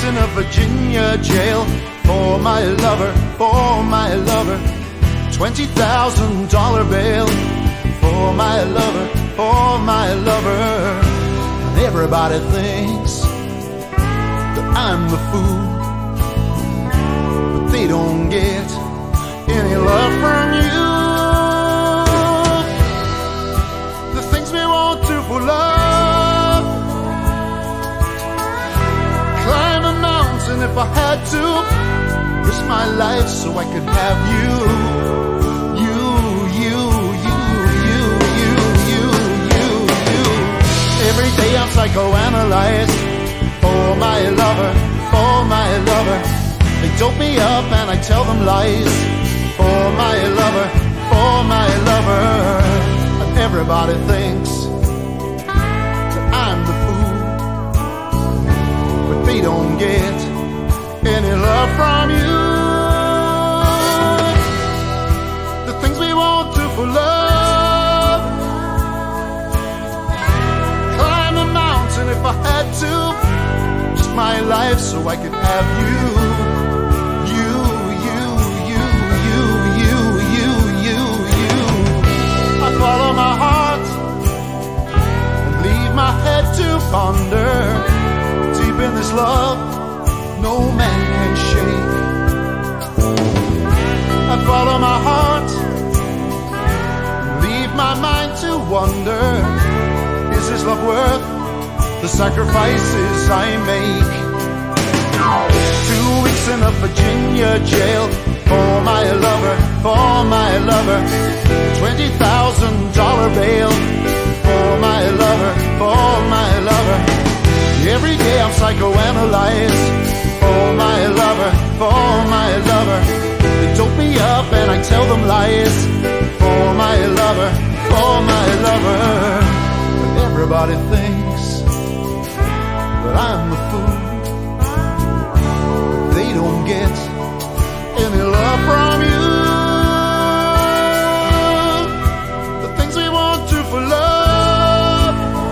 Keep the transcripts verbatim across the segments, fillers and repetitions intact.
in a Virginia jail for my lover, for my lover. Twenty thousand dollar bail for my lover, for my lover. And everybody thinks that I'm the fool, but they don't get any love from you. The things we won't do for love. Climb a mountain if I had to, risk my life so I could have you. You, you, you, you, you, you, you, you. Every day I'm psychoanalyzed for my lover, for my lover. They dope me up and I tell them lies for my lover, for my lover. And everybody thinks that I'm the fool, but they don't get any love from you. The things we won't do for love. Climb a mountain if I had to, just my life so I could have you. You, you, you, you, you, you, you, you. I follow my heart and leave my head to ponder. Deep in this love no man can shake. I follow my heart, leave my mind to wonder. Is this love worth the sacrifices I make? Two weeks in a Virginia jail for my lover, for my lover. Twenty thousand dollar bail for my lover, for my lover. Every day I'm psychoanalyzed for my lover, for my lover. They dope me up and I tell them lies for my lover, for my lover. But everybody thinks that I'm the fool. They don't get any love from you. The things we won't do for love.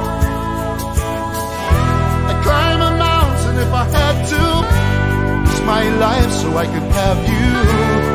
I'd climb a mountain if I had to, my life so I could have you.